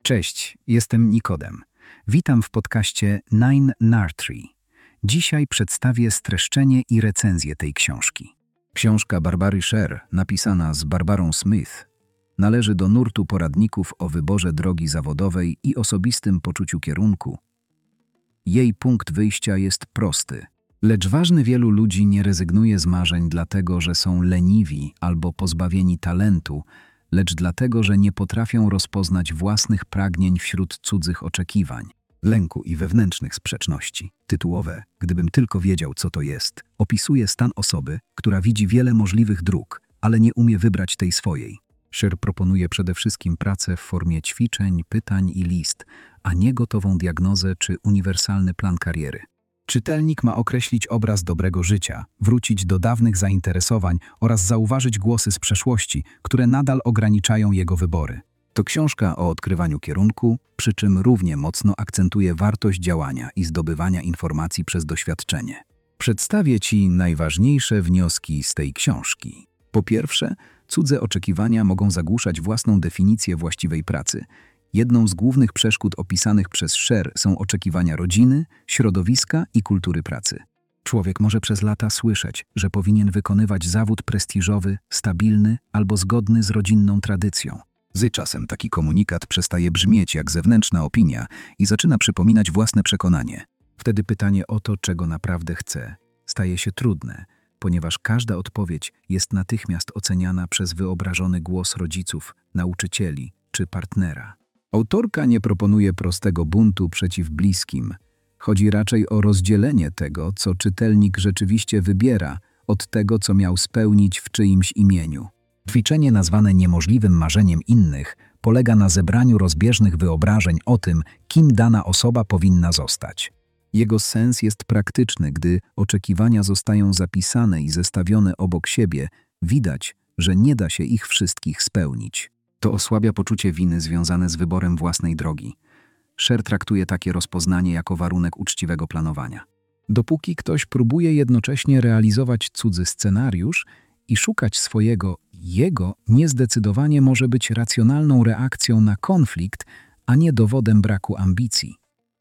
Cześć, jestem Nikodem. Witam w podcaście Nine Nartree. Dzisiaj przedstawię streszczenie i recenzję tej książki. Książka Barbary Sher, napisana z Barbarą Smith, należy do nurtu poradników o wyborze drogi zawodowej i osobistym poczuciu kierunku. Jej punkt wyjścia jest prosty, lecz ważny: wielu ludzi nie rezygnuje z marzeń dlatego, że są leniwi albo pozbawieni talentu, lecz dlatego, że nie potrafią rozpoznać własnych pragnień wśród cudzych oczekiwań, lęku i wewnętrznych sprzeczności. Tytułowe „Gdybym tylko wiedział, co to jest” opisuje stan osoby, która widzi wiele możliwych dróg, ale nie umie wybrać tej swojej. Sher proponuje przede wszystkim pracę w formie ćwiczeń, pytań i list, a nie gotową diagnozę czy uniwersalny plan kariery. Czytelnik ma określić obraz dobrego życia, wrócić do dawnych zainteresowań oraz zauważyć głosy z przeszłości, które nadal ograniczają jego wybory. To książka o odkrywaniu kierunku, przy czym równie mocno akcentuje wartość działania i zdobywania informacji przez doświadczenie. Przedstawię Ci najważniejsze wnioski z tej książki. Po pierwsze, cudze oczekiwania mogą zagłuszać własną definicję właściwej pracy. Jedną z głównych przeszkód opisanych przez Sher są oczekiwania rodziny, środowiska i kultury pracy. Człowiek może przez lata słyszeć, że powinien wykonywać zawód prestiżowy, stabilny albo zgodny z rodzinną tradycją. Z czasem taki komunikat przestaje brzmieć jak zewnętrzna opinia i zaczyna przypominać własne przekonanie. Wtedy pytanie o to, czego naprawdę chce, staje się trudne, ponieważ każda odpowiedź jest natychmiast oceniana przez wyobrażony głos rodziców, nauczycieli czy partnera. Autorka nie proponuje prostego buntu przeciw bliskim. Chodzi raczej o rozdzielenie tego, co czytelnik rzeczywiście wybiera, od tego, co miał spełnić w czyimś imieniu. Ćwiczenie nazwane niemożliwym marzeniem innych polega na zebraniu rozbieżnych wyobrażeń o tym, kim dana osoba powinna zostać. Jego sens jest praktyczny, gdy oczekiwania zostają zapisane i zestawione obok siebie, widać, że nie da się ich wszystkich spełnić. To osłabia poczucie winy związane z wyborem własnej drogi. Sher traktuje takie rozpoznanie jako warunek uczciwego planowania. Dopóki ktoś próbuje jednocześnie realizować cudzy scenariusz i szukać swojego, jego niezdecydowanie może być racjonalną reakcją na konflikt, a nie dowodem braku ambicji.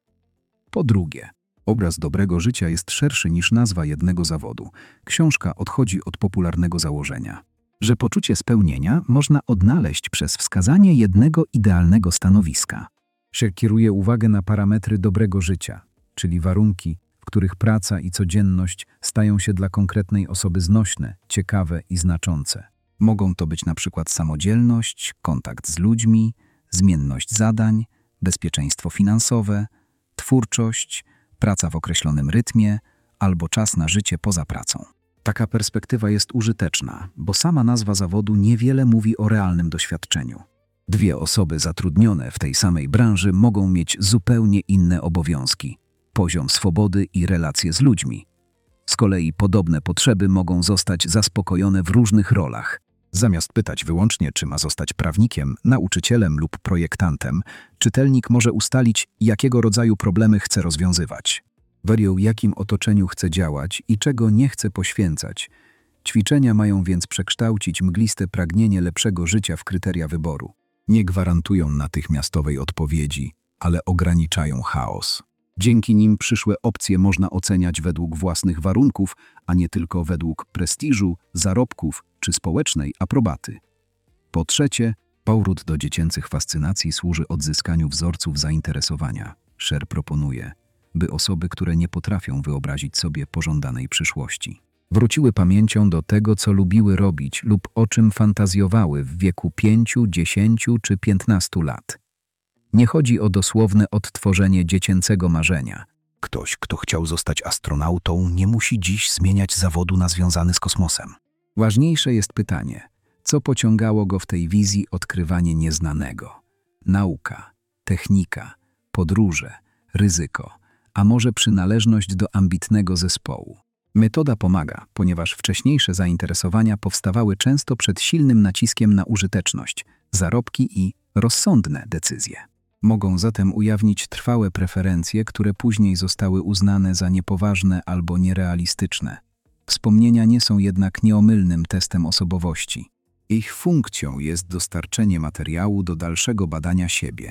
Po drugie, obraz dobrego życia jest szerszy niż nazwa jednego zawodu. Książka odchodzi od popularnego założenia, że poczucie spełnienia można odnaleźć przez wskazanie jednego idealnego stanowiska. Sher kieruje uwagę na parametry dobrego życia, czyli warunki, w których praca i codzienność stają się dla konkretnej osoby znośne, ciekawe i znaczące. Mogą to być na przykład samodzielność, kontakt z ludźmi, zmienność zadań, bezpieczeństwo finansowe, twórczość, praca w określonym rytmie albo czas na życie poza pracą. Taka perspektywa jest użyteczna, bo sama nazwa zawodu niewiele mówi o realnym doświadczeniu. Dwie osoby zatrudnione w tej samej branży mogą mieć zupełnie inne obowiązki, poziom swobody i relacje z ludźmi. Z kolei podobne potrzeby mogą zostać zaspokojone w różnych rolach. Zamiast pytać wyłącznie, czy ma zostać prawnikiem, nauczycielem lub projektantem, czytelnik może ustalić, jakiego rodzaju problemy chce rozwiązywać. W jakim otoczeniu chce działać i czego nie chce poświęcać. Ćwiczenia mają więc przekształcić mgliste pragnienie lepszego życia w kryteria wyboru. Nie gwarantują natychmiastowej odpowiedzi, ale ograniczają chaos. Dzięki nim przyszłe opcje można oceniać według własnych warunków, a nie tylko według prestiżu, zarobków czy społecznej aprobaty. Po trzecie, powrót do dziecięcych fascynacji służy odzyskaniu wzorców zainteresowania. Sher proponuje, by osoby, które nie potrafią wyobrazić sobie pożądanej przyszłości, wróciły pamięcią do tego, co lubiły robić lub o czym fantazjowały w wieku 5, 10 czy 15 lat. Nie chodzi o dosłowne odtworzenie dziecięcego marzenia. Ktoś, kto chciał zostać astronautą, nie musi dziś zmieniać zawodu na związany z kosmosem. Ważniejsze jest pytanie, co pociągało go w tej wizji odkrywanie nieznanego. Nauka, technika, podróże, ryzyko, a może przynależność do ambitnego zespołu. Metoda pomaga, ponieważ wcześniejsze zainteresowania powstawały często przed silnym naciskiem na użyteczność, zarobki i rozsądne decyzje. Mogą zatem ujawnić trwałe preferencje, które później zostały uznane za niepoważne albo nierealistyczne. Wspomnienia nie są jednak nieomylnym testem osobowości. Ich funkcją jest dostarczenie materiału do dalszego badania siebie,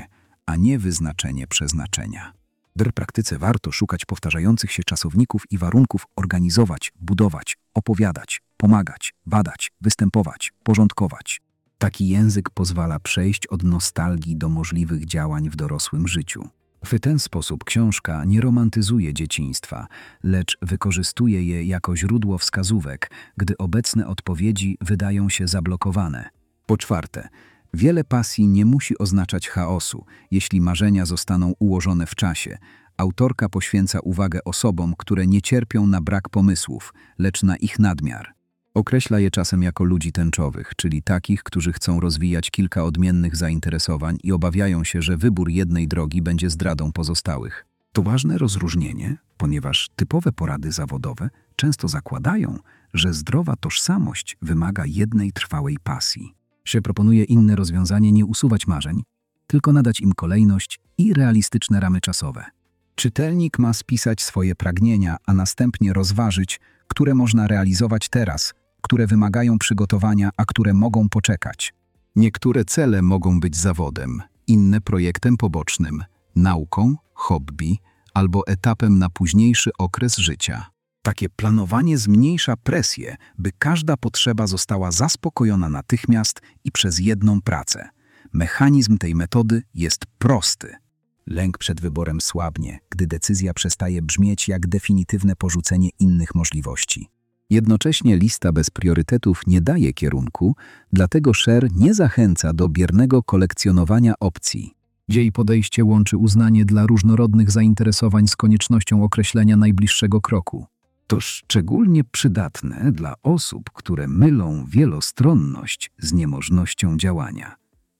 a nie wyznaczenie przeznaczenia. W praktyce warto szukać powtarzających się czasowników i warunków, organizować, budować, opowiadać, pomagać, badać, występować, porządkować. Taki język pozwala przejść od nostalgii do możliwych działań w dorosłym życiu. W ten sposób książka nie romantyzuje dzieciństwa, lecz wykorzystuje je jako źródło wskazówek, gdy obecne odpowiedzi wydają się zablokowane. Po czwarte, wiele pasji nie musi oznaczać chaosu, jeśli marzenia zostaną ułożone w czasie. Autorka poświęca uwagę osobom, które nie cierpią na brak pomysłów, lecz na ich nadmiar. Określa je czasem jako ludzi tęczowych, czyli takich, którzy chcą rozwijać kilka odmiennych zainteresowań i obawiają się, że wybór jednej drogi będzie zdradą pozostałych. To ważne rozróżnienie, ponieważ typowe porady zawodowe często zakładają, że zdrowa tożsamość wymaga jednej trwałej pasji. Się proponuje inne rozwiązanie: nie usuwać marzeń, tylko nadać im kolejność i realistyczne ramy czasowe. Czytelnik ma spisać swoje pragnienia, a następnie rozważyć, które można realizować teraz, które wymagają przygotowania, a które mogą poczekać. Niektóre cele mogą być zawodem, inne projektem pobocznym, nauką, hobby albo etapem na późniejszy okres życia. Takie planowanie zmniejsza presję, by każda potrzeba została zaspokojona natychmiast i przez jedną pracę. Mechanizm tej metody jest prosty. Lęk przed wyborem słabnie, gdy decyzja przestaje brzmieć jak definitywne porzucenie innych możliwości. Jednocześnie lista bez priorytetów nie daje kierunku, dlatego Sher nie zachęca do biernego kolekcjonowania opcji. Jej podejście łączy uznanie dla różnorodnych zainteresowań z koniecznością określenia najbliższego kroku. To szczególnie przydatne dla osób, które mylą wielostronność z niemożnością działania.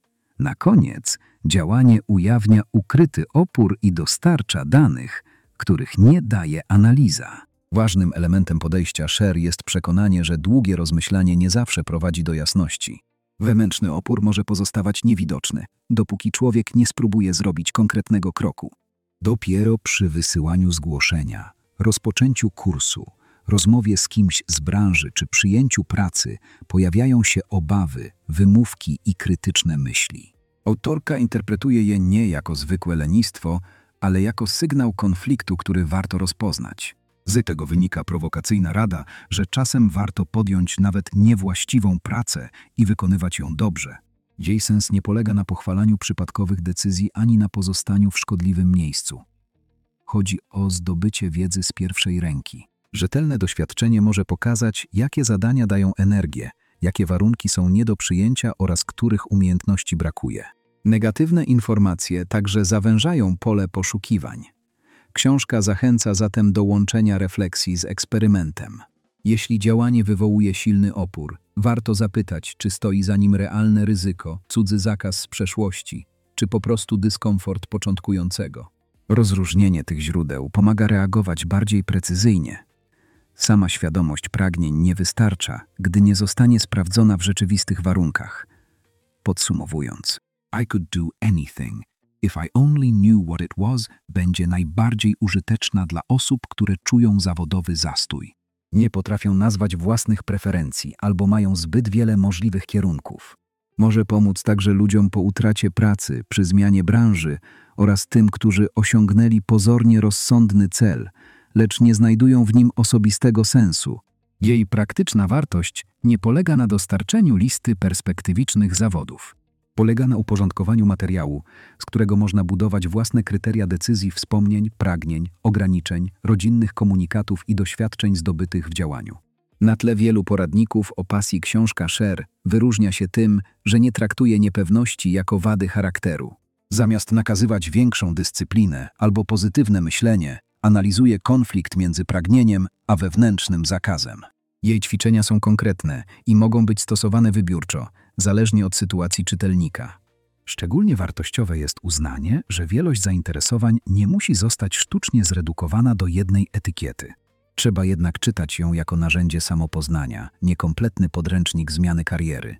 Na koniec działanie ujawnia ukryty opór i dostarcza danych, których nie daje analiza. Ważnym elementem podejścia Sher jest przekonanie, że długie rozmyślanie nie zawsze prowadzi do jasności. Wewnętrzny opór może pozostawać niewidoczny, dopóki człowiek nie spróbuje zrobić konkretnego kroku. Dopiero przy wysyłaniu zgłoszenia, rozpoczęciu kursu, rozmowie z kimś z branży czy przyjęciu pracy pojawiają się obawy, wymówki i krytyczne myśli. Autorka interpretuje je nie jako zwykłe lenistwo, ale jako sygnał konfliktu, który warto rozpoznać. Z tego wynika prowokacyjna rada, że czasem warto podjąć nawet niewłaściwą pracę i wykonywać ją dobrze. Jej sens nie polega na pochwalaniu przypadkowych decyzji ani na pozostaniu w szkodliwym miejscu. Chodzi o zdobycie wiedzy z pierwszej ręki. Rzetelne doświadczenie może pokazać, jakie zadania dają energię, jakie warunki są nie do przyjęcia oraz których umiejętności brakuje. Negatywne informacje także zawężają pole poszukiwań. Książka zachęca zatem do łączenia refleksji z eksperymentem. Jeśli działanie wywołuje silny opór, warto zapytać, czy stoi za nim realne ryzyko, cudzy zakaz z przeszłości, czy po prostu dyskomfort początkującego. Rozróżnienie tych źródeł pomaga reagować bardziej precyzyjnie. Sama świadomość pragnień nie wystarcza, gdy nie zostanie sprawdzona w rzeczywistych warunkach. Podsumowując, I could do anything if I only knew what it was będzie najbardziej użyteczna dla osób, które czują zawodowy zastój. Nie potrafią nazwać własnych preferencji albo mają zbyt wiele możliwych kierunków. Może pomóc także ludziom po utracie pracy, przy zmianie branży oraz tym, którzy osiągnęli pozornie rozsądny cel, lecz nie znajdują w nim osobistego sensu. Jej praktyczna wartość nie polega na dostarczeniu listy perspektywicznych zawodów. Polega na uporządkowaniu materiału, z którego można budować własne kryteria decyzji, wspomnień, pragnień, ograniczeń, rodzinnych komunikatów i doświadczeń zdobytych w działaniu. Na tle wielu poradników o pasji książka Sher wyróżnia się tym, że nie traktuje niepewności jako wady charakteru. Zamiast nakazywać większą dyscyplinę albo pozytywne myślenie, analizuje konflikt między pragnieniem a wewnętrznym zakazem. Jej ćwiczenia są konkretne i mogą być stosowane wybiórczo, zależnie od sytuacji czytelnika. Szczególnie wartościowe jest uznanie, że wielość zainteresowań nie musi zostać sztucznie zredukowana do jednej etykiety. Trzeba jednak czytać ją jako narzędzie samopoznania, nie kompletny podręcznik zmiany kariery.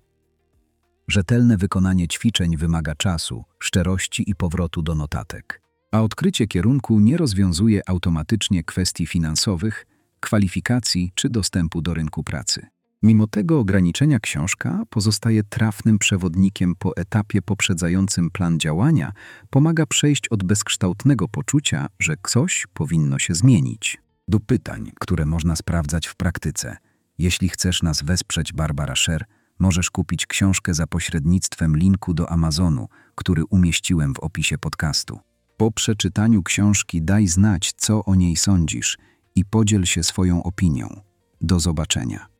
Rzetelne wykonanie ćwiczeń wymaga czasu, szczerości i powrotu do notatek. A odkrycie kierunku nie rozwiązuje automatycznie kwestii finansowych, kwalifikacji czy dostępu do rynku pracy. Mimo tego ograniczenia książka pozostaje trafnym przewodnikiem po etapie poprzedzającym plan działania, pomaga przejść od bezkształtnego poczucia, że coś powinno się zmienić, do pytań, które można sprawdzać w praktyce. Jeśli chcesz nas wesprzeć, Barbara Sher, możesz kupić książkę za pośrednictwem linku do Amazonu, który umieściłem w opisie podcastu. Po przeczytaniu książki daj znać, co o niej sądzisz i podziel się swoją opinią. Do zobaczenia.